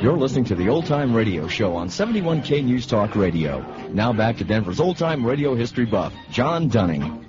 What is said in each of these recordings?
You're listening to the Old Time Radio Show on 71K News Talk Radio. Now back to Denver's Old Time Radio history buff, John Dunning.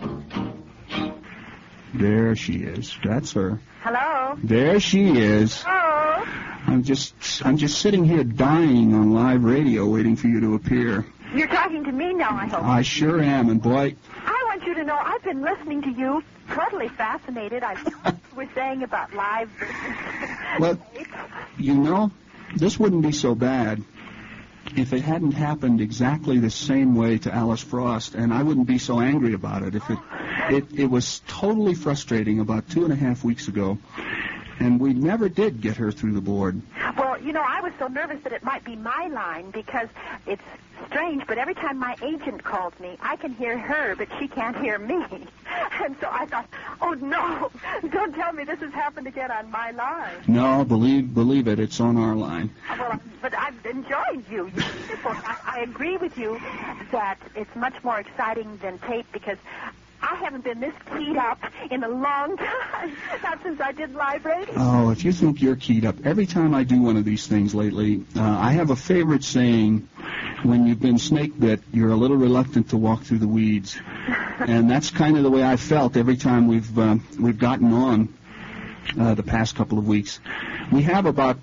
There she is. That's her. Hello. There she is. Hello. I'm just sitting here dying on live radio waiting for you to appear. You're talking to me now, I hope. I sure am, and boy... I want you to know I've been listening to you, totally fascinated. I was saying about live... Well, you know, this wouldn't be so bad if it hadn't happened exactly the same way to Alice Frost, and I wouldn't be so angry about it. It was totally frustrating about 2.5 weeks ago, and we never did get her through the board. Well, you know, I was so nervous that it might be my line because it's strange, but every time my agent calls me, I can hear her, but she can't hear me. And so I thought, oh, no, don't tell me this has happened again on my line. No, believe it, it's on our line. Well, but I've enjoyed you. I agree with you that it's much more exciting than tape because I haven't been this keyed up in a long time, not since I did live radio. Oh, if you think you're keyed up, every time I do one of these things lately, I have a favorite saying, when you've been snake bit, you're a little reluctant to walk through the weeds. And that's kind of the way I felt every time we've gotten on the past couple of weeks. We have about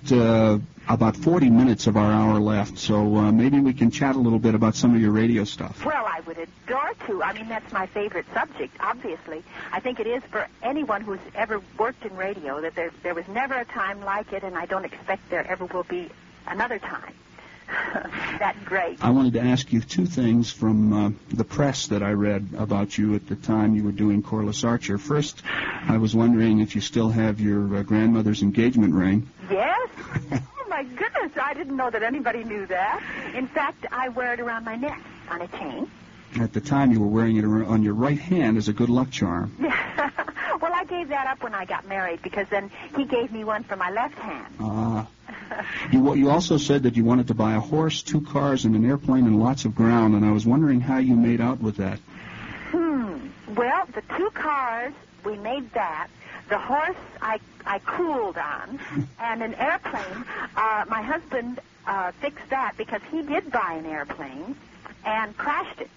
40 minutes of our hour left, so maybe we can chat a little bit about some of your radio stuff. Well, I would adore to. I mean, that's my favorite subject, obviously. I think it is for anyone who's ever worked in radio, that there was never a time like it, and I don't expect there ever will be another time. That's great. I wanted to ask you two things from the press that I read about you at the time you were doing Corliss Archer. First, I was wondering if you still have your grandmother's engagement ring. Yes? Oh, my goodness, I didn't know that anybody knew that. In fact, I wear it around my neck on a chain. At the time, you were wearing it on your right hand as a good luck charm. Well, I gave that up when I got married because then he gave me one for my left hand. You also said that you wanted to buy a horse, 2 cars, and an airplane and lots of ground, and I was wondering how you made out with that. Well, the 2 cars, we made that. The horse, I cooled on. And an airplane, my husband fixed that because he did buy an airplane and crashed it.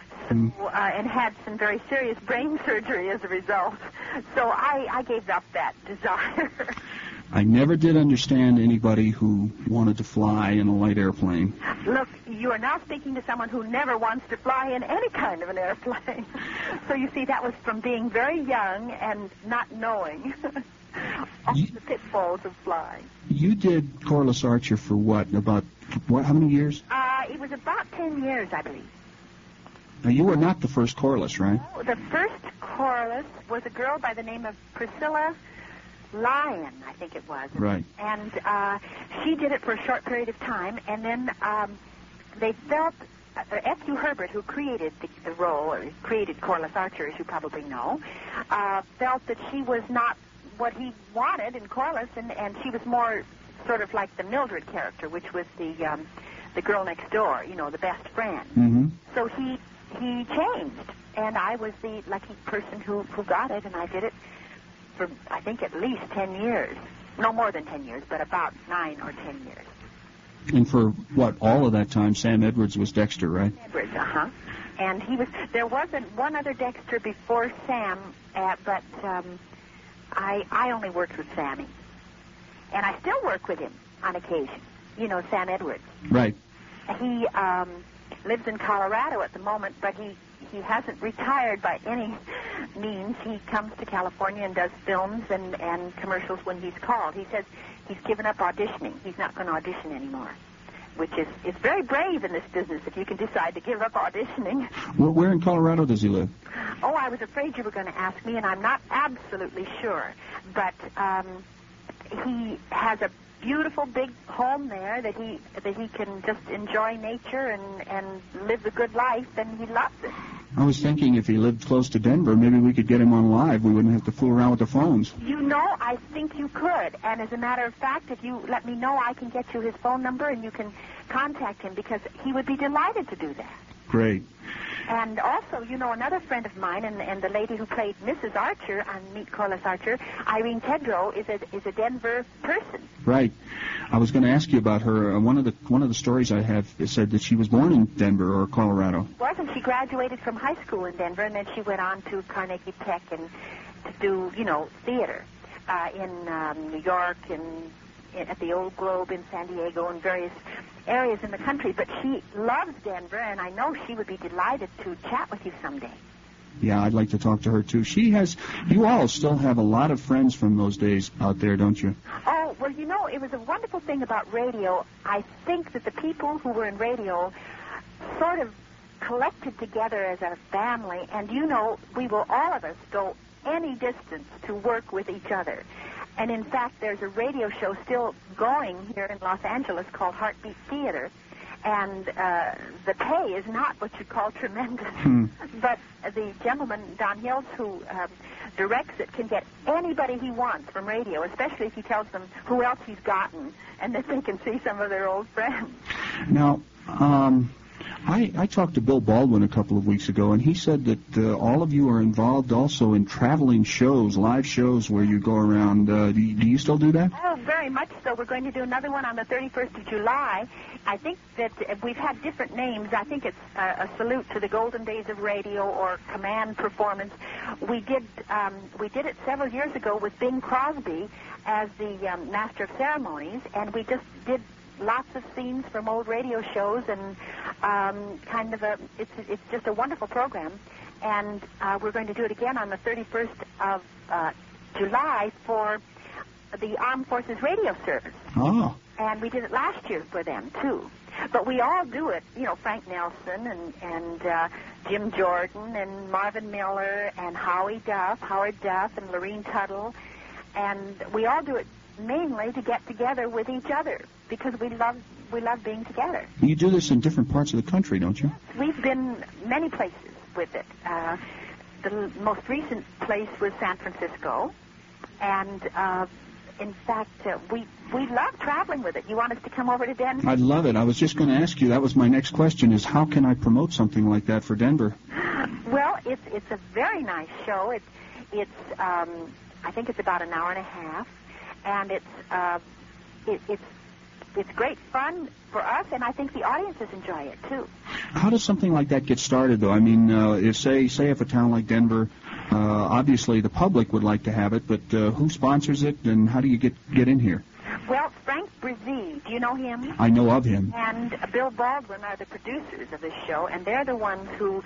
And had some very serious brain surgery as a result. So I gave up that desire. I never did understand anybody who wanted to fly in a light airplane. Look, you are now speaking to someone who never wants to fly in any kind of an airplane. So you see, that was from being very young and not knowing all the pitfalls of flying. You did Corliss Archer for what? How many years? It was about 10 years, I believe. Now, you were not the first Corliss, right? No, the first Corliss was a girl by the name of Priscilla Lyon, I think it was. Right. And she did it for a short period of time, and then they felt, F.U. Herbert, who created the role, or created Corliss Archer, as you probably know, felt that she was not what he wanted in Corliss, and she was more sort of like the Mildred character, which was the girl next door, you know, the best friend. Mm-hmm. So he changed, and I was the lucky person who got it, and I did it for, I think, at least 10 years. No more than 10 years, but about 9 or 10 years. And for, all of that time, Sam Edwards was Dexter, right? Edwards, And there wasn't one other Dexter before Sam, but I only worked with Sammy. And I still work with him on occasion. You know, Sam Edwards. Right. He lives in Colorado at the moment, but he hasn't retired by any means. He comes to California and does films and commercials when he's called. He says he's given up auditioning. He's not going to audition anymore, which is it's very brave in this business if you can decide to give up auditioning. Well, where in Colorado does he live? Oh, I was afraid you were going to ask me, and I'm not absolutely sure. But he has a beautiful big home there that he can just enjoy nature and live a good life, and he loves it. I was thinking if he lived close to Denver, maybe we could get him on live. We wouldn't have to fool around with the phones. You know, I think you could. And as a matter of fact, if you let me know, I can get you his phone number and you can contact him because he would be delighted to do that. Great. And also, you know, another friend of mine, and the lady who played Mrs. Archer on Meet Corliss Archer, Irene Tedrow, is a Denver person. Right. I was going to ask you about her. One of the stories I have said that she was born in Denver or Colorado. Wasn't she? Graduated from high school in Denver, and then she went on to Carnegie Tech and to do, you know, theater in New York and at the Old Globe in San Diego and various areas in the country. But she loves Denver, and I know she would be delighted to chat with you someday. Yeah, I'd like to talk to her, too. You all still have a lot of friends from those days out there, don't you? Oh, well, you know, it was a wonderful thing about radio. I think that the people who were in radio sort of collected together as a family, and, you know, we will all of us go any distance to work with each other. And, in fact, there's a radio show still going here in Los Angeles called Heartbeat Theater, and the pay is not what you'd call tremendous. But the gentleman, Don Hills, who directs it, can get anybody he wants from radio, especially if he tells them who else he's gotten and that they can see some of their old friends. Now, I talked to Bill Baldwin a couple of weeks ago, and he said that all of you are involved also in traveling shows, live shows where you go around. Do you still do that? Oh, very much so. We're going to do another one on the 31st of July. I think that we've had different names. I think it's a salute to the golden days of radio or command performance. We did it several years ago with Bing Crosby as the master of ceremonies, and we just did lots of scenes from old radio shows, and it's just a wonderful program. And we're going to do it again on the 31st of July for the Armed Forces Radio Service. Oh. And we did it last year for them, too. But we all do it, you know, Frank Nelson and Jim Jordan and Marvin Miller and Howard Duff and Lorene Tuttle. And we all do it mainly to get together with each other because we love being together. You do this in different parts of the country, don't you? We've been many places with it. The most recent place was San Francisco, and in fact, we love traveling with it. You want us to come over to Denver? I'd love it. I was just going to ask you, that was my next question, is how can I promote something like that for Denver? Well, it's a very nice show. It's I think it's about an hour and a half, and it's great fun for us, and I think the audiences enjoy it too. How does something like that get started, though? I mean, if a town like Denver, obviously the public would like to have it, but who sponsors it, and how do you get in here? Well, Frank Brzee, do you know him? I know of him. And Bill Baldwin are the producers of this show, and they're the ones who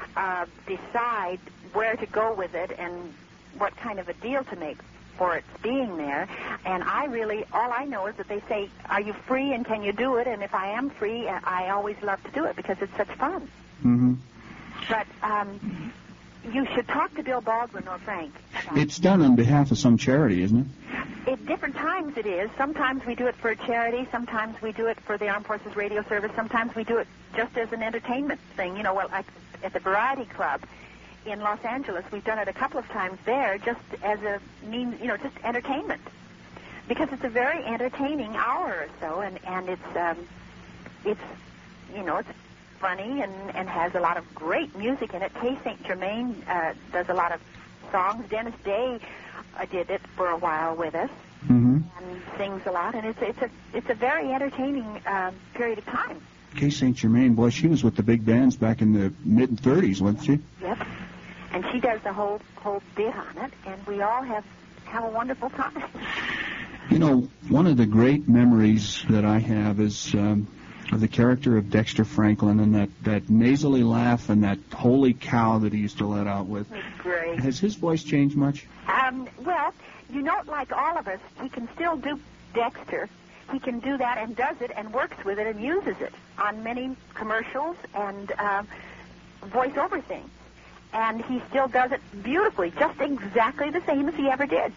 decide where to go with it and what kind of a deal to make for its being there. And all I know is that they say, are you free and can you do it? And if I am free, I always love to do it because it's such fun. Mm-hmm. But you should talk to Bill Baldwin or Frank. It's done on behalf of some charity, isn't it? At different times it is. Sometimes we do it for a charity. Sometimes we do it for the Armed Forces Radio Service. Sometimes we do it just as an entertainment thing. You know, well, like at the Variety Club in Los Angeles, we've done it a couple of times there just as a means, you know, just entertainment. Because it's a very entertaining hour or so, and it's you know, it's funny and has a lot of great music in it. Kay St. Germain does a lot of songs. Dennis Day did it for a while with us, and sings a lot, and it's a very entertaining period of time. Kay St. Germain, boy, she was with the big bands back in the mid-30s, wasn't she? Yep. And she does the whole bit on it, and we all have a wonderful time. You know, one of the great memories that I have is of the character of Dexter Franklin and that nasally laugh and that holy cow that he used to let out with. It's great. Has his voice changed much? Well, you know, like all of us, he can still do Dexter. He can do that and does it and works with it and uses it on many commercials and voiceover things. And he still does it beautifully, just exactly the same as he ever did.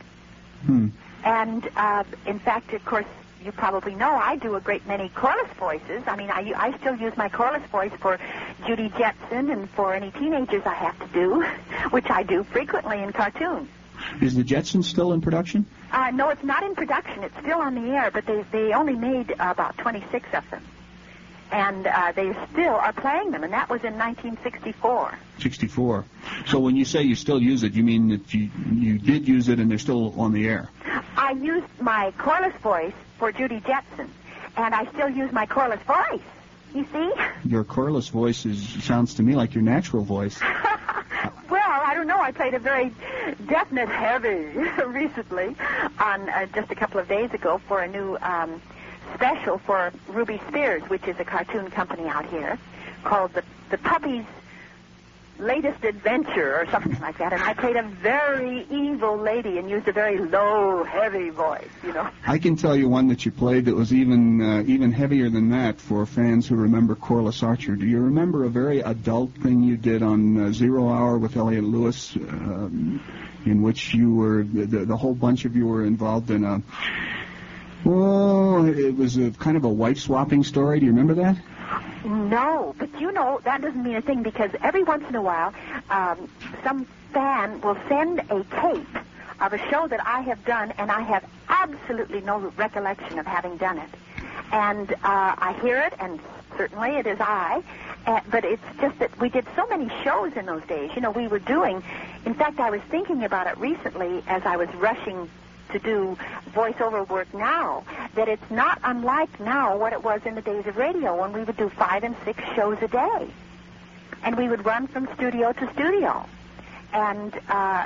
And, in fact, of course, you probably know I do a great many Corliss voices. I mean, I still use my Corliss voice for Judy Jetson and for any teenagers I have to do, which I do frequently in cartoons. Is the Jetsons still in production? No, it's not in production. It's still on the air, but they only made about 26 of them. And they still are playing them, and that was in 1964. 64. So when you say you still use it, you mean that you did use it and they're still on the air? I used my cordless voice for Judy Jetson, and I still use my cordless voice. You see? Your cordless voice sounds to me like your natural voice. Well, I don't know. I played a very definite heavy recently on just a couple of days ago for a new special for Ruby Spears, which is a cartoon company out here, called the Puppy's Latest Adventure or something like that. And I played a very evil lady and used a very low, heavy voice, you know. I can tell you one that you played that was even heavier than that for fans who remember Corliss Archer. Do you remember a very adult thing you did on 0 Hour with Elliot Lewis, in which you were, the whole bunch of you were involved in a... Oh, it was a kind of a wife-swapping story. Do you remember that? No, but you know, that doesn't mean a thing because every once in a while, some fan will send a tape of a show that I have done, and I have absolutely no recollection of having done it. And I hear it, and certainly it is I, but it's just that we did so many shows in those days. You know, we were doing, in fact, I was thinking about it recently as I was rushing to do voiceover work now, that it's not unlike now what it was in the days of radio when we would do 5 and 6 shows a day. And we would run from studio to studio. And I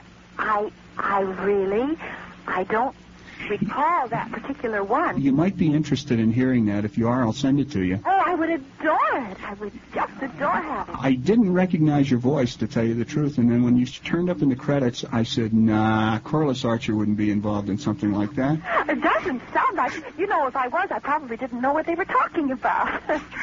don't recall that particular one. You might be interested in hearing that. If you are, I'll send it to you. Oh, I would adore it. I would just adore having it. I didn't recognize your voice, to tell you the truth, and then when you turned up in the credits, I said, nah, Corliss Archer wouldn't be involved in something like that. It doesn't sound like... You know, if I was, I probably didn't know what they were talking about.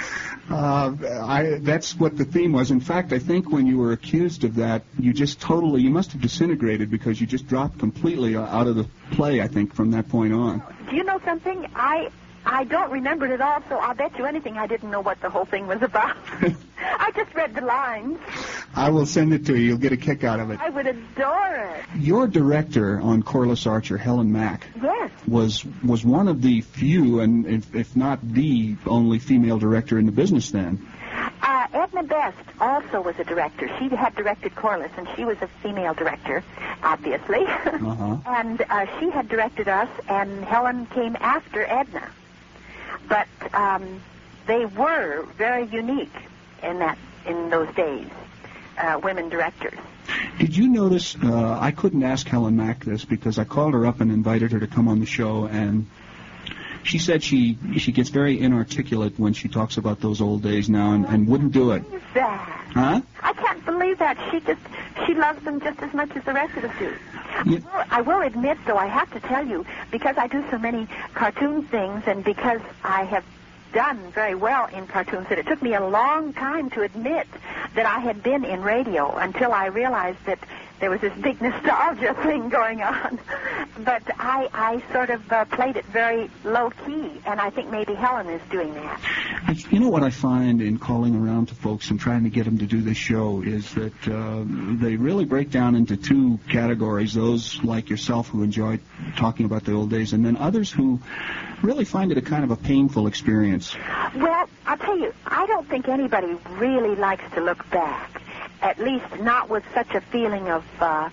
That's what the theme was. In fact, I think when you were accused of that, you must have disintegrated because you just dropped completely out of the play, I think, from that point on. Do you know something? I don't remember it at all, so I'll bet you anything I didn't know what the whole thing was about. I just read the lines. I will send it to you. You'll get a kick out of it. I would adore it. Your director on Corliss Archer, Helen Mack, yes, was one of the few, and if not the only female director in the business then. Edna Best also was a director. She had directed Corliss, and she was a female director, obviously. Uh-huh. And she had directed us, and Helen came after Edna. But they were very unique in those days, women directors. Did you notice, I couldn't ask Helen Mack this because I called her up and invited her to come on the show, and she said she gets very inarticulate when she talks about those old days now and wouldn't do it. That. Huh? I can't believe that. She loves them just as much as the rest of us do. Yeah. I will admit, though, I have to tell you, because I do so many cartoon things and because I have done very well in cartoons, that it took me a long time to admit that I had been in radio until I realized that there was this big nostalgia thing going on. But I sort of played it very low-key, and I think maybe Helen is doing that. You know what I find in calling around to folks and trying to get them to do this show is that they really break down into two categories, those like yourself who enjoy talking about the old days, and then others who really find it a kind of a painful experience. Well, I'll tell you, I don't think anybody really likes to look back. At least not with such a feeling of,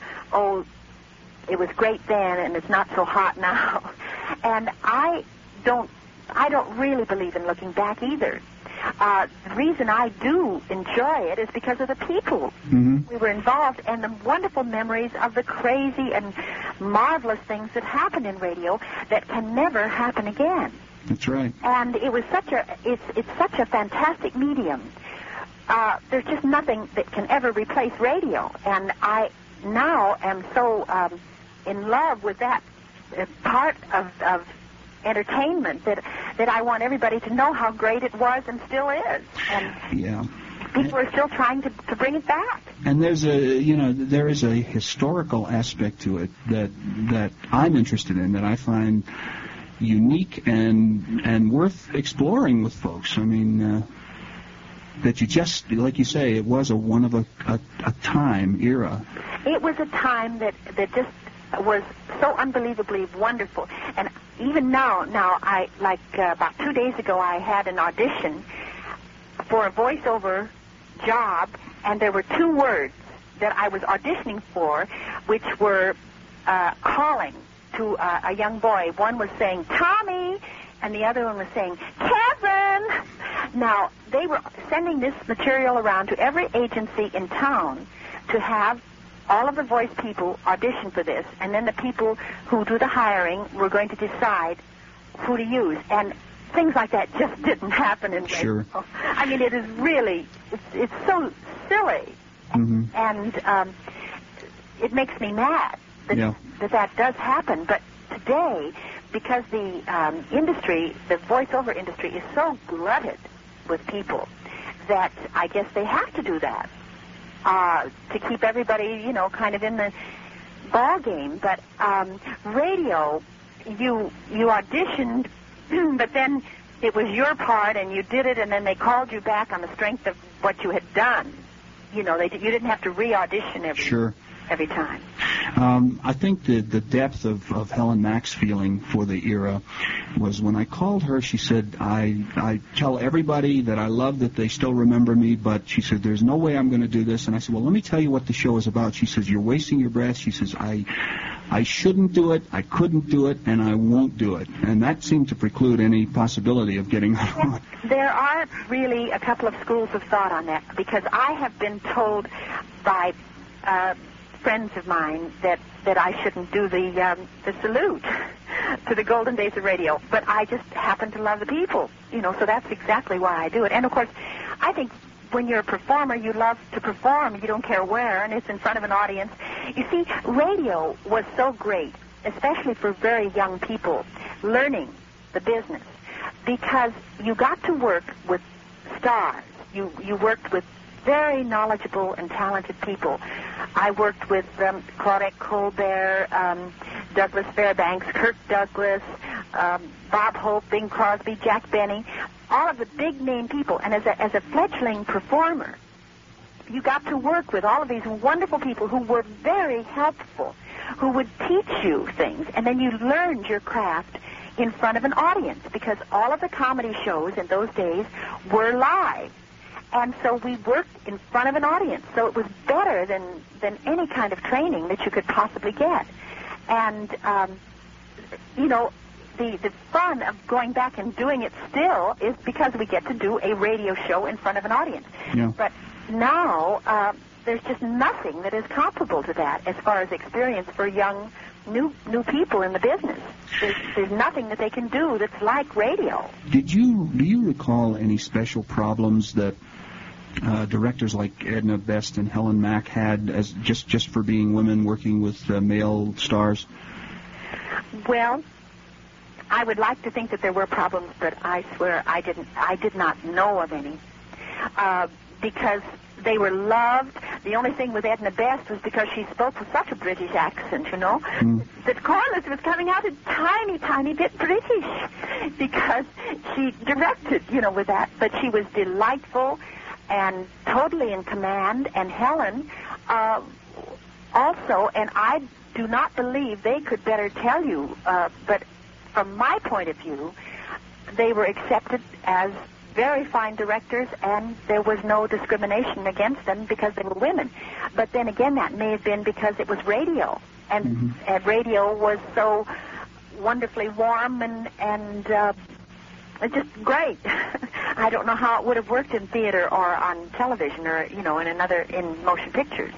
it was great then and it's not so hot now. And I don't really believe in looking back either. The reason I do enjoy it is because of the people we were involved and the wonderful memories of the crazy and marvelous things that happen in radio that can never happen again. That's right. And it was it's such a fantastic medium. There's just nothing that can ever replace radio. And I now am so in love with that part of entertainment that I want everybody to know how great it was and still is. And yeah. People are still trying to bring it back. And there is a historical aspect to it that I'm interested in, that I find unique and worth exploring with folks. I mean, that you just, like you say, it was one of a time era. It was a time that just was so unbelievably wonderful. And even now I about 2 days ago, I had an audition for a voiceover job, and there were 2 words that I was auditioning for, which were calling to a young boy. One was saying, Tommy, and the other one was saying, Kevin. Now, they were sending this material around to every agency in town to have all of the voice people audition for this, and then the people who do the hiring were going to decide who to use. And things like that just didn't happen in radio. Sure. I mean, it is really, it's so silly. Mm-hmm. And it makes me mad that does happen. But today, because the industry, the voiceover industry, is so glutted with people that I guess they have to do that to keep everybody, kind of in the ball game. But radio, you auditioned, but then it was your part, and you did it, and then they called you back on the strength of what you had done. You didn't have to re-audition every time. I think the depth of Helen Mack's feeling for the era was when I called her, she said, I tell everybody that I love that they still remember me, but she said, there's no way I'm going to do this. And I said, well, let me tell you what the show is about. She says, you're wasting your breath. She says, I shouldn't do it, I couldn't do it, and I won't do it. And that seemed to preclude any possibility of getting her on. There are really a couple of schools of thought on that, because I have been told by friends of mine that I shouldn't do the salute to the golden days of radio. But I just happen to love the people, so that's exactly why I do it. And, of course, I think when you're a performer, you love to perform. You don't care where, and it's in front of an audience. You see, radio was so great, especially for very young people, learning the business, because you got to work with stars. You worked with very knowledgeable and talented people. I worked with Claudette Colbert, Douglas Fairbanks, Kirk Douglas, Bob Hope, Bing Crosby, Jack Benny, all of the big-name people. And as a fledgling performer, you got to work with all of these wonderful people who were very helpful, who would teach you things, and then you learned your craft in front of an audience, because all of the comedy shows in those days were live. And so we worked in front of an audience, so it was better than any kind of training that you could possibly get. And, the fun of going back and doing it still is because we get to do a radio show in front of an audience. Yeah. But now there's just nothing that is comparable to that as far as experience for young, new people in the business. There's nothing that they can do that's like radio. Do you recall any special problems that directors like Edna Best and Helen Mack had as just for being women working with male stars? Well, I would like to think that there were problems, but I swear I did not know of any. Because they were loved. The only thing with Edna Best was because she spoke with such a British accent, that Corliss was coming out a tiny, tiny bit British because she directed, with that. But she was delightful and totally in command. And Helen also, and I do not believe they could better tell you, but from my point of view, they were accepted as very fine directors, and there was no discrimination against them because they were women. But then again, that may have been because it was radio, and radio was so wonderfully warm and just great. I don't know how it would have worked in theater or on television or in motion pictures.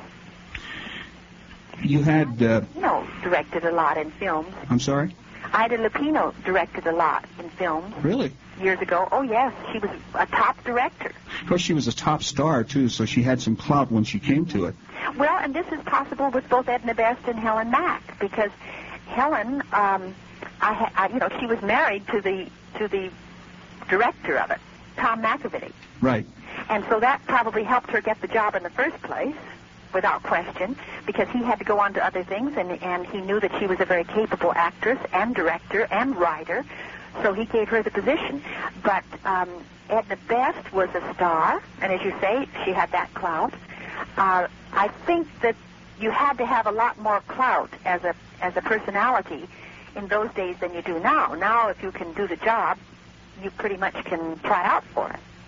You had directed a lot in films. I'm sorry? Ida Lupino directed a lot in films. Really? Years ago. Oh, yes. She was a top director. Of course, she was a top star, too, so she had some clout when she came to it. Well, and this is possible with both Edna Best and Helen Mack, because Helen, she was married to the director of it, Tom McAvity. Right. And so that probably helped her get the job in the first place, without question, because he had to go on to other things, and he knew that she was a very capable actress and director and writer, so he gave her the position. But Edna Best was a star, and as you say, she had that clout. I think that you had to have a lot more clout as a personality in those days than you do now. Now, if you can do the job, you pretty much can try out for it.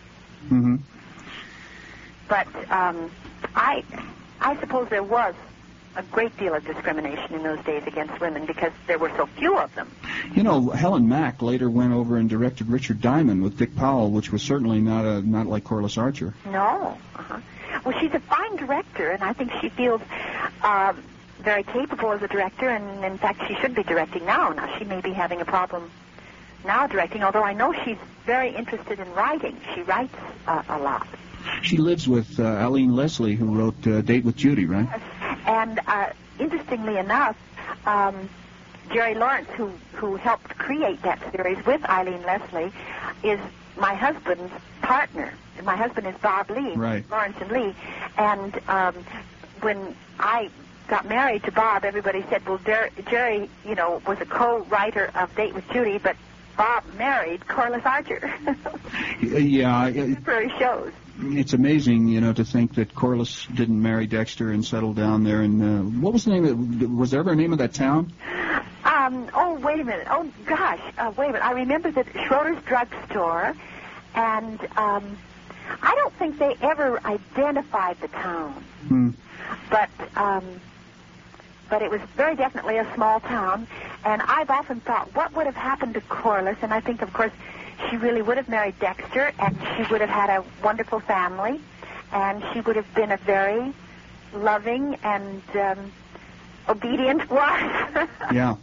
Mm-hmm. But I suppose there was a great deal of discrimination in those days against women because there were so few of them. You know, Helen Mack later went over and directed Richard Diamond with Dick Powell, which was certainly not like Corliss Archer. No. Uh-huh. Well, she's a fine director, and I think she feels very capable as a director, and in fact she should be directing now. Now, she may be having a problem now directing, although I know she's very interested in writing. She writes a lot. She lives with Eileen Leslie, who wrote Date with Judy, right? Yes. And interestingly enough, Jerry Lawrence, who helped create that series with Eileen Leslie, is my husband's partner. My husband is Bob Lee, right. Lawrence and Lee. And when I got married to Bob, everybody said, well, Jerry, you know, was a co-writer of Date with Judy, but Bob married Corliss Archer. Yeah. Contemporary shows. It's amazing, you know, to think that Corliss didn't marry Dexter and settle down there. And what was the name was there ever a name of that town? Oh, wait a minute. Oh, gosh. Wait a minute. I remember the Schroeder's Drugstore, and I don't think they ever identified the town. But it was very definitely a small town, and I've often thought, what would have happened to Corliss? And I think, of course, she really would have married Dexter, and she would have had a wonderful family, and she would have been a very loving and obedient wife. Yeah.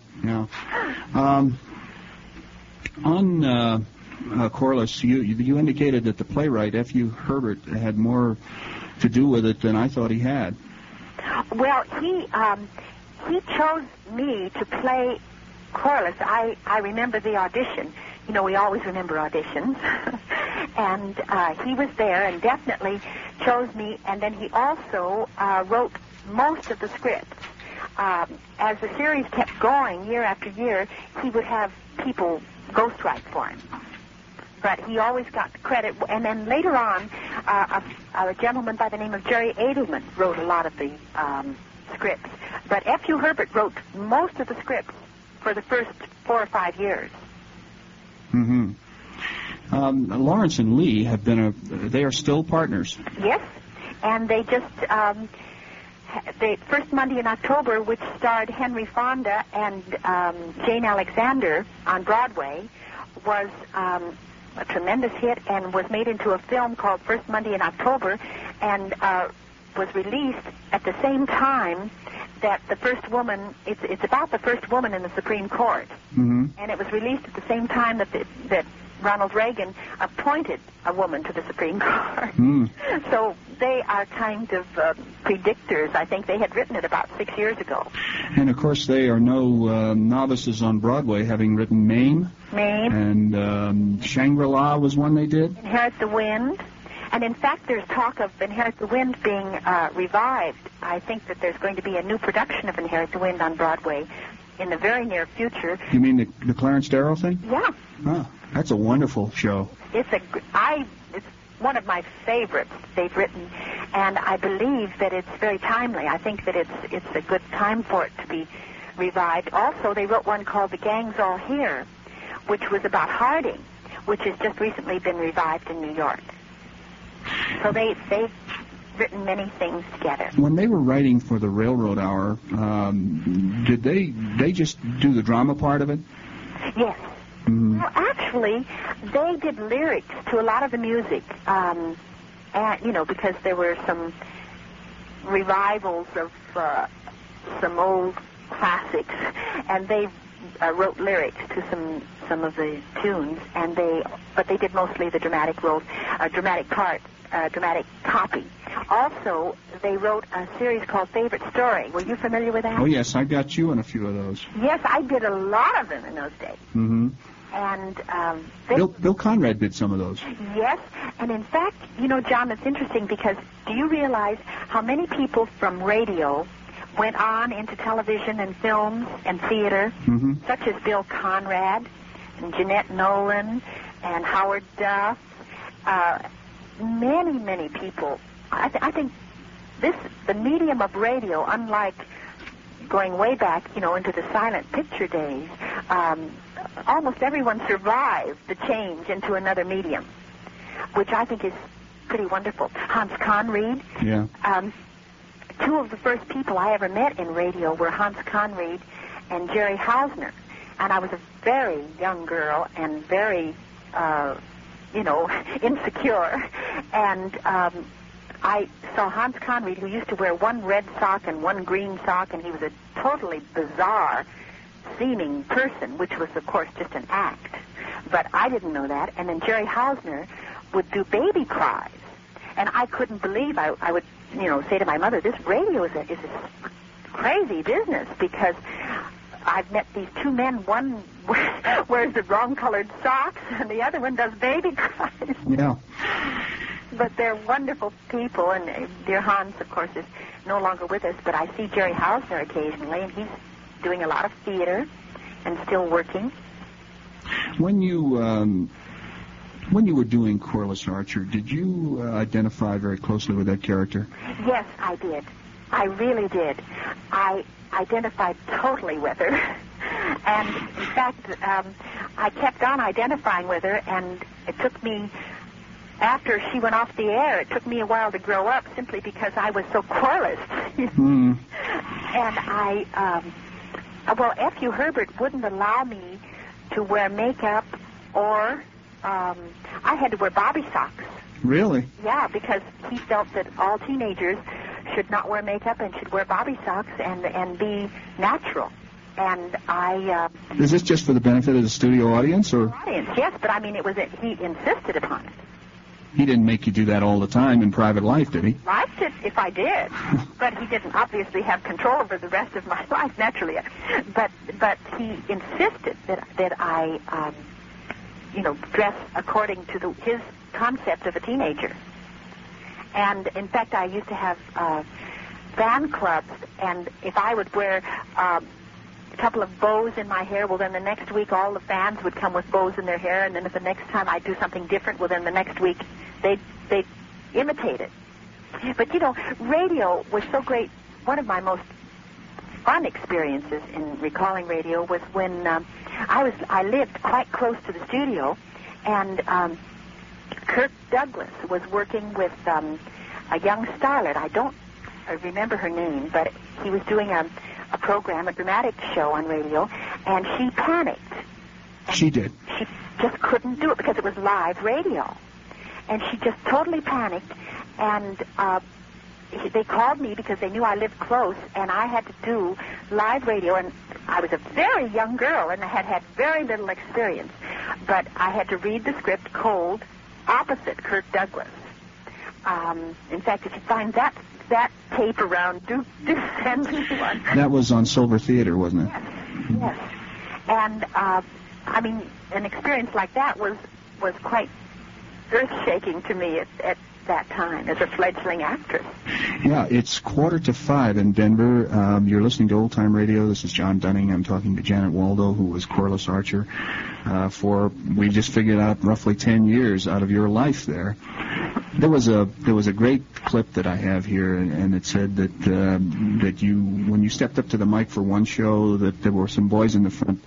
On Corliss, you indicated that the playwright, F.U. Herbert, had more to do with it than I thought he had. Well, he chose me to play Corliss. I remember the audition. You know, we always remember auditions. And he was there and definitely chose me. And then he also wrote most of the scripts. As the series kept going year after year, he would have people ghostwrite for him. But he always got the credit. And then later on, a gentleman by the name of Jerry Edelman wrote a lot of the scripts. But F.U. Herbert wrote most of the scripts for the first 4 or 5 years. Mm-hmm. Lawrence and Lee have been they are still partners. Yes, and they just, the first Monday in October, which starred Henry Fonda and Jane Alexander on Broadway, was a tremendous hit and was made into a film called First Monday in October, and was released at the same time that the first woman, it's about the first woman in the Supreme Court. Mm-hmm. And it was released at the same time that Ronald Reagan appointed a woman to the Supreme Court. Mm. So they are kind of predictors. I think they had written it about 6 years ago. And, of course, they are no novices on Broadway, having written Mame. And Shangri-La was one they did. Inherit the Wind. And, in fact, there's talk of Inherit the Wind being revived. I think that there's going to be a new production of Inherit the Wind on Broadway in the very near future. You mean the Clarence Darrow thing? Yeah. Oh, that's a wonderful show. It's one of my favorites they've written, and I believe that it's very timely. I think that it's a good time for it to be revived. Also, they wrote one called The Gang's All Here, which was about Harding, which has just recently been revived in New York. So they've written many things together. When they were writing for the Railroad Hour, did they just do the drama part of it? Yes. Mm. Well, actually, they did lyrics to a lot of the music, and because there were some revivals of some old classics, and they wrote lyrics to some of the tunes, but they did mostly the dramatic dramatic copy. Also, they wrote a series called Favorite Story. Were you familiar with that? Oh, yes, I got you in a few of those. Yes, I did a lot of them in those days. Mm-hmm. And Bill Conrad did some of those. Yes, and in fact, John, it's interesting because do you realize how many people from radio went on into television and films and theater, mm-hmm. such as Bill Conrad and Jeanette Nolan and Howard Duff? Many, many people. I think the medium of radio, unlike going way back, into the silent picture days, almost everyone survived the change into another medium. which I think is pretty wonderful. Hans Conried. Yeah. Two of the first people I ever met in radio were Hans Conried and Jerry Hausner. And I was a very young girl and very, insecure. And I saw Hans Conried, who used to wear one red sock and one green sock, and he was a totally bizarre-seeming person, which was, of course, just an act. But I didn't know that. And then Jerry Hausner would do baby cries. And I couldn't believe, I would, say to my mother, this radio is a crazy business, because I've met these two men. One wears the wrong colored socks, and the other one does baby cries. Yeah. But they're wonderful people, and dear Hans, of course, is no longer with us, but I see Jerry Hausner occasionally, and he's doing a lot of theater and still working. When you were doing Corliss Archer, did you identify very closely with that character? Yes, I did. I really did. I identified totally with her. And, in fact, I kept on identifying with her, and it took me, after she went off the air, it took me a while to grow up simply because I was so Corliss. Mm. And F.U. Herbert wouldn't allow me to wear makeup or... I had to wear bobby socks. Really? Yeah, because he felt that all teenagers should not wear makeup and should wear bobby socks and be natural. And I... Is this just for the benefit of the studio audience, or...? Audience, yes, but I mean, he insisted upon it. He didn't make you do that all the time in private life, did he? Liked it if I did, but he didn't obviously have control over the rest of my life, naturally. But he insisted that I... dress according to his concept of a teenager. And, in fact, I used to have fan clubs, and if I would wear a couple of bows in my hair, well, then the next week all the fans would come with bows in their hair, and then if the next time I do something different, well, then the next week they'd imitate it. But, radio was so great. One of my most fun experiences in recalling radio was when I lived quite close to the studio, and Kirk Douglas was working with a young starlet. I don't remember her name, but he was doing a program, a dramatic show on radio, and she panicked. She did. She just couldn't do it because it was live radio. And she just totally panicked, and they called me because they knew I lived close, and I had to do live radio, and I was a very young girl, and I had very little experience, but I had to read the script cold, opposite Kirk Douglas. In fact, if you find that tape around, do send me one. That was on Silver Theater, wasn't it? Yes. And, an experience like that was quite earth-shaking to me at that time as a fledgling actress. Yeah, it's 4:45 in Denver. You're listening to Old Time Radio. This is John Dunning. I'm talking to Janet Waldo, who was Corliss Archer we just figured out roughly 10 years out of your life there. There was a great clip that I have here, and it said that you, when you stepped up to the mic for one show, that there were some boys in the front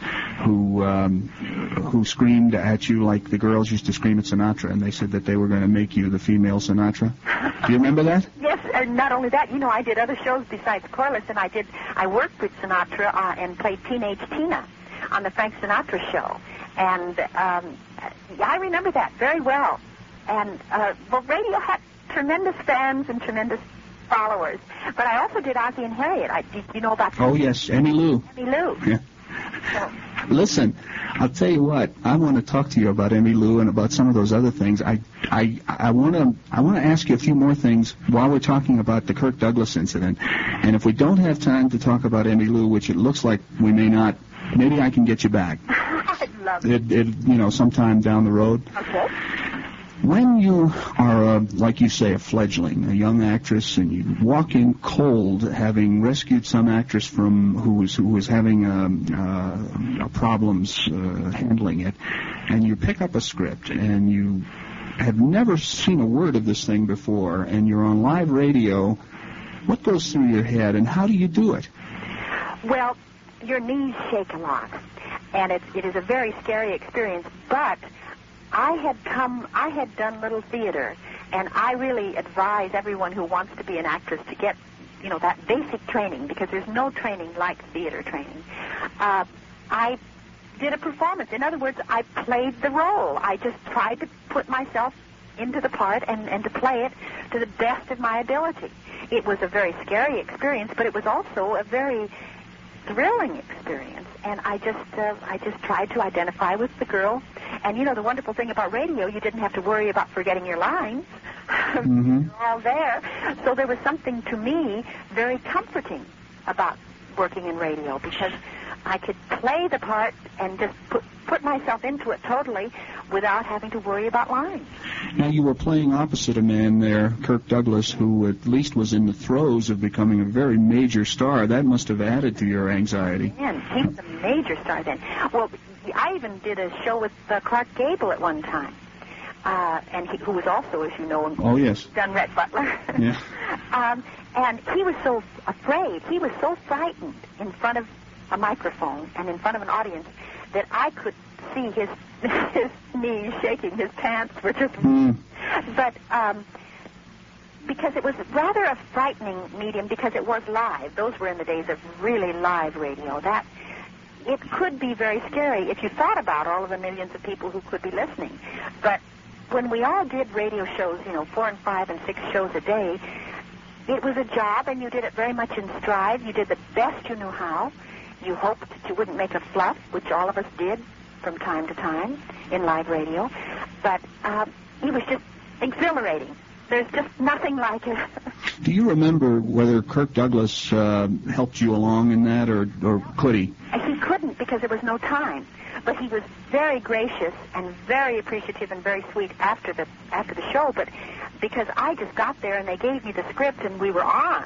who screamed at you like the girls used to scream at Sinatra, and they said that they were going to make you the female Sinatra. Do you remember that? Yes, and not only that, I did other shows besides Corliss, and I worked with Sinatra and played Teenage Tina on the Frank Sinatra show, and I remember that very well. And, radio had tremendous fans and tremendous followers. But I also did Ozzie and Harriet. Did you know about that? Oh, yes, Emmylou. Emmylou. Yeah. So. Listen, I'll tell you what. I want to talk to you about Emmylou and about some of those other things. I want to ask you a few more things while we're talking about the Kirk Douglas incident. And if we don't have time to talk about Emmylou, which it looks like we may not, maybe I can get you back. I'd love it. Sometime down the road. Okay. When you are, like you say, a fledgling, a young actress, and you walk in cold, having rescued some actress who was having problems handling it, and you pick up a script, and you have never seen a word of this thing before, and you're on live radio, what goes through your head, and how do you do it? Well, your knees shake a lot, and it is a very scary experience, but I had done little theater, and I really advise everyone who wants to be an actress to get, that basic training, because there's no training like theater training. I did a performance. In other words, I played the role. I just tried to put myself into the part and to play it to the best of my ability. It was a very scary experience, but it was also a very thrilling experience. And I just tried to identify with the girl. And the wonderful thing about radio, you didn't have to worry about forgetting your lines. Mm-hmm. They're all there. So there was something to me very comforting about working in radio, because I could play the part and just put myself into it totally without having to worry about lines. Now, you were playing opposite a man there, Kirk Douglas, who at least was in the throes of becoming a very major star. That must have added to your anxiety. Man, he was a major star then. Well, I even did a show with Clark Gable at one time, and who was also, as you know, oh, yes, done Rhett Butler. Yeah. And he was so afraid, he was so frightened in front of a microphone and in front of an audience that I could see his knees shaking, his pants were just... But because it was rather a frightening medium, because it was live. Those were in the days of really live radio. That it could be very scary if you thought about all of the millions of people who could be listening. But when we all did radio shows, 4 and 5 and 6 shows a day, it was a job, and you did it very much in stride. You did the best you knew how. You hoped that you wouldn't make a fluff, which all of us did from time to time in live radio. But it was just exhilarating. There's just nothing like it. Do you remember whether Kirk Douglas helped you along in that, or could he? He couldn't, because there was no time. But he was very gracious and very appreciative and very sweet after the show. But because I just got there and they gave me the script and we were on,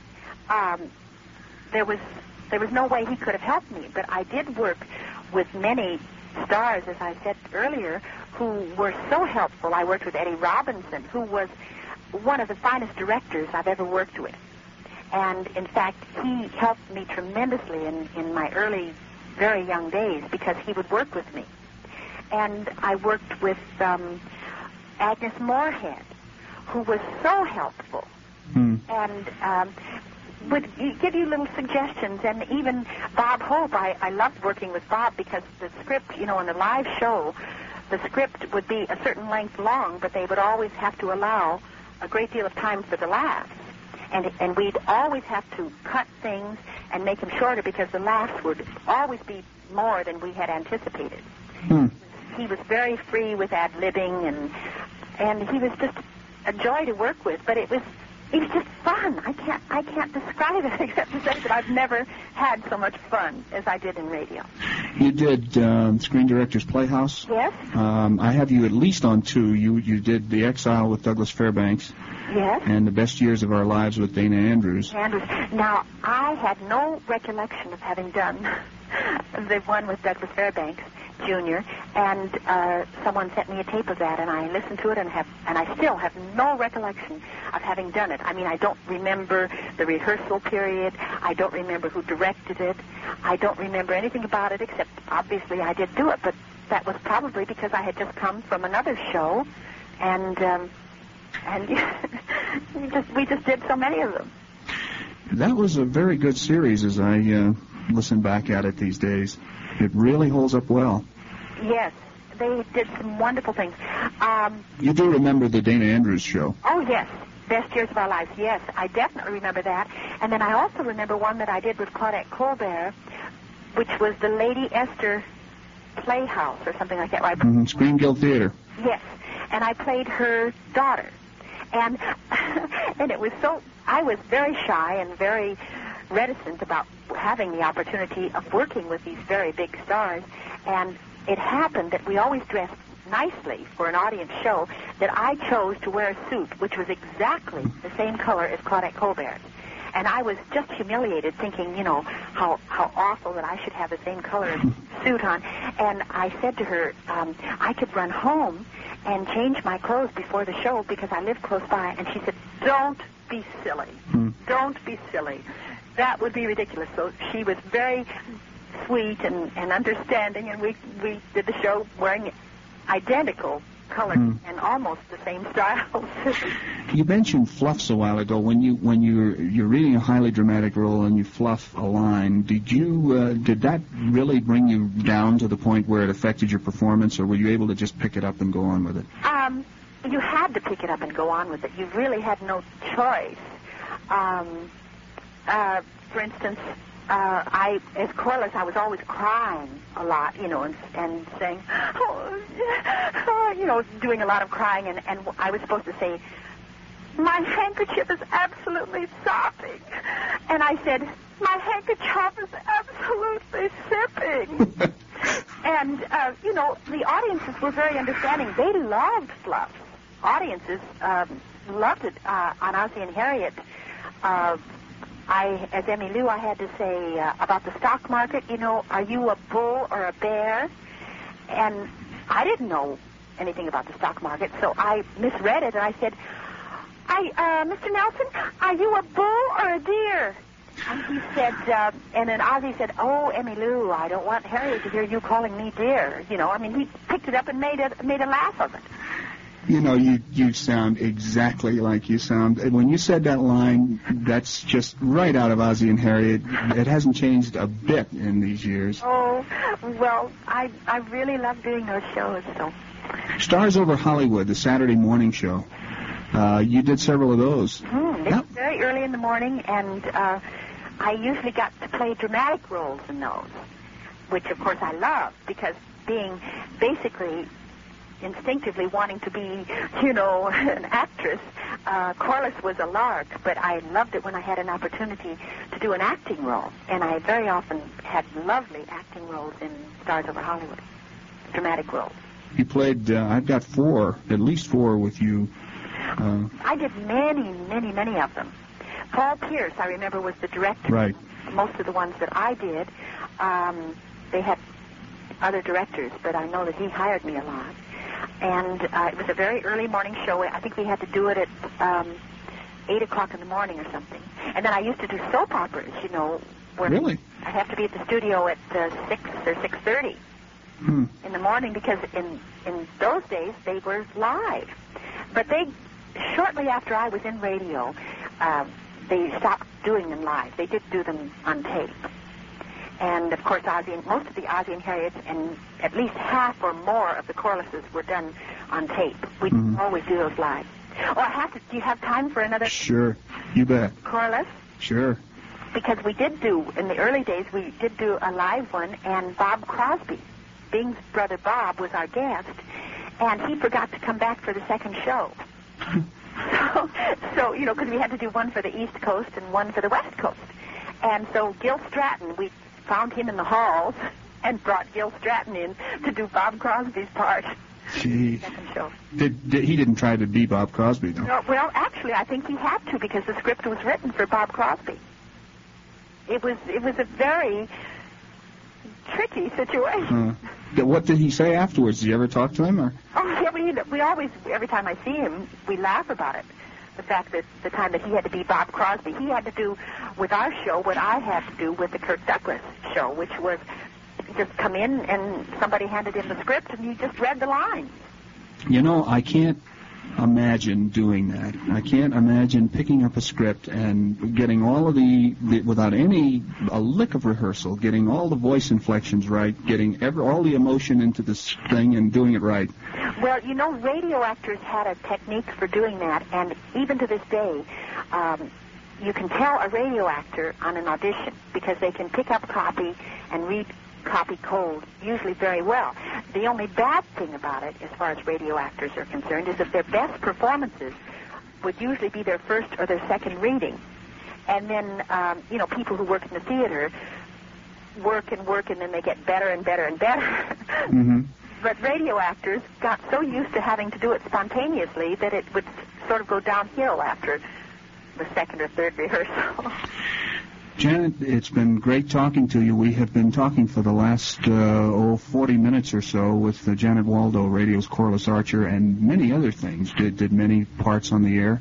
there was no way he could have helped me. But I did work with many stars, as I said earlier, who were so helpful. I worked with Eddie Robinson, who was one of the finest directors I've ever worked with. And, in fact, he helped me tremendously in my early, very young days, because he would work with me. And I worked with Agnes Moorehead, who was so helpful. And would give you little suggestions. And even Bob Hope, I loved working with Bob, because the script, in the live show, the script would be a certain length long, but they would always have to allow a great deal of time for the laughs. And we'd always have to cut things and make them shorter, because the laughs would always be more than we had anticipated. He was very free with ad-libbing, and he was just a joy to work with. But it was just fun. I can't describe it except to say that I've never had so much fun as I did in radio. You did Screen Directors Playhouse? Yes. I have you at least on 2. You did The Exile with Douglas Fairbanks. Yes. And The Best Years of Our Lives with Dana Andrews. Now, I had no recollection of having done the one with Douglas Fairbanks Jr., and someone sent me a tape of that, and I listened to it, and I still have no recollection of having done it. I mean, I don't remember the rehearsal period. I don't remember who directed it. I don't remember anything about it, except obviously I did do it, but that was probably because I had just come from another show, and we just did so many of them. That was a very good series as I listen back at it these days. It really holds up well. Yes, they did some wonderful things. You do remember the Dana Andrews show? Oh, yes. Best Years of Our Lives. Yes, I definitely remember that. And then I also remember one that I did with Claudette Colbert, which was the Lady Esther Playhouse or something like that, right? Screen Guild Theater. Yes, and I played her daughter. And it was so... I was very shy and very reticent about having the opportunity of working with these very big stars. And it happened that we always dressed nicely for an audience show, that I chose to wear a suit which was exactly the same color as Claudette Colbert's. And I was just humiliated, thinking, how awful that I should have the same color suit on. And I said to her, I could run home and change my clothes before the show because I live close by. And she said, don't be silly. Don't be silly. That would be ridiculous. So she was very sweet and understanding, and we did the show wearing identical colors and almost the same styles. You mentioned fluffs a while ago. When you're reading a highly dramatic role and you fluff a line, did that really bring you down to the point where it affected your performance, or were you able to just pick it up and go on with it? You had to pick it up and go on with it. You really had no choice. For instance, as Corliss, I was always crying a lot, and saying, doing a lot of crying, and I was supposed to say, my handkerchief is absolutely sopping. And I said, my handkerchief is absolutely sipping. And, the audiences were very understanding. They loved fluff. Audiences loved it. On Ozzie and Harriet, as Emmy Lou, I had to say about the stock market, are you a bull or a bear? And I didn't know anything about the stock market, so I misread it, and I said, Mr. Nelson, are you a bull or a deer? And he said, and then Ozzie said, oh, Emmy Lou, I don't want Harriet to hear you calling me dear. He picked it up and made a laugh of it. You sound exactly like you sound. When you said that line, that's just right out of Ozzie and Harriet. It hasn't changed a bit in these years. Oh, well, I really love doing those shows. So. Stars Over Hollywood, the Saturday morning show. You did several of those. They were very early in the morning, and I usually got to play dramatic roles in those, which, of course, I love, because being basically instinctively wanting to be, an actress, Corliss was a lark, but I loved it when I had an opportunity to do an acting role, and I very often had lovely acting roles in Stars Over Hollywood, dramatic roles. You played, I've got at least four with you. I did many of them. Paul Pierce, I remember, was the director. Right. Most of the ones that I did, they had other directors, but I know that he hired me a lot. And it was a very early morning show. I think we had to do it at 8 o'clock in the morning or something. And then I used to do soap operas, where really? I'd have to be at the studio at 6 or 6:30 in the morning, because in those days they were live. But shortly after I was in radio, they stopped doing them live. They did do them on tape. And, of course, most of the Ozzie and Harriet, and at least half or more of the Corlisses were done on tape. We always do those live. Oh, do you have time for another? Sure, you bet. Corliss? Sure. Because in the early days, we did do a live one, and Bob Crosby, Bing's brother Bob, was our guest, and he forgot to come back for the second show. So because we had to do one for the East Coast and one for the West Coast. And so Gil Stratton, we found him in the halls and brought Gil Stratton in to do Bob Crosby's part. Gee. Second show. He didn't try to be Bob Crosby, though? No, well, actually, I think he had to, because the script was written for Bob Crosby. It was a very tricky situation. What did he say afterwards? Did you ever talk to him? Or? Oh, yeah, we always, every time I see him, we laugh about it. The fact that the time that he had to be Bob Crosby, he had to do with our show what I had to do with the Kirk Douglas show, which was just come in and somebody handed him the script and you just read the lines. I can't imagine doing that. I can't imagine picking up a script and getting all of without a lick of rehearsal, getting all the voice inflections right, getting all the emotion into this thing and doing it right. Well, radio actors had a technique for doing that, and even to this day, you can tell a radio actor on an audition because they can pick up copy and read copy cold, usually very well. The only bad thing about it, as far as radio actors are concerned, is that their best performances would usually be their first or their second reading. And then, people who work in the theater work, and then they get better and better and better. Mm-hmm. But radio actors got so used to having to do it spontaneously that it would sort of go downhill after the second or third rehearsal. Janet, it's been great talking to you. We have been talking for the last 40 minutes or so with Janet Waldo, radio's Corliss Archer, and many other things. Did many parts on the air.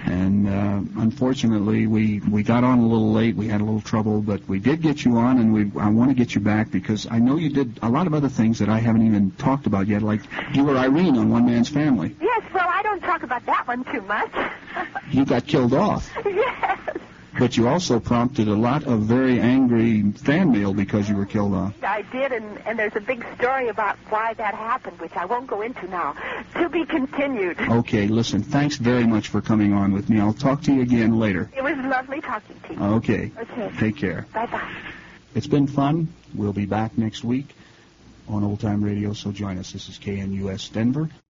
And unfortunately, we got on a little late. We had a little trouble, but we did get you on, and I want to get you back because I know you did a lot of other things that I haven't even talked about yet, like you were Irene on One Man's Family. Yes, well, I don't talk about that one too much. You got killed off. Yes. But you also prompted a lot of very angry fan mail because you were killed off. I did, and there's a big story about why that happened, which I won't go into now. To be continued. Okay, listen, thanks very much for coming on with me. I'll talk to you again later. It was lovely talking to you. Okay. Okay. Take care. Bye-bye. It's been fun. We'll be back next week on Old Time Radio, so join us. This is KNUS Denver.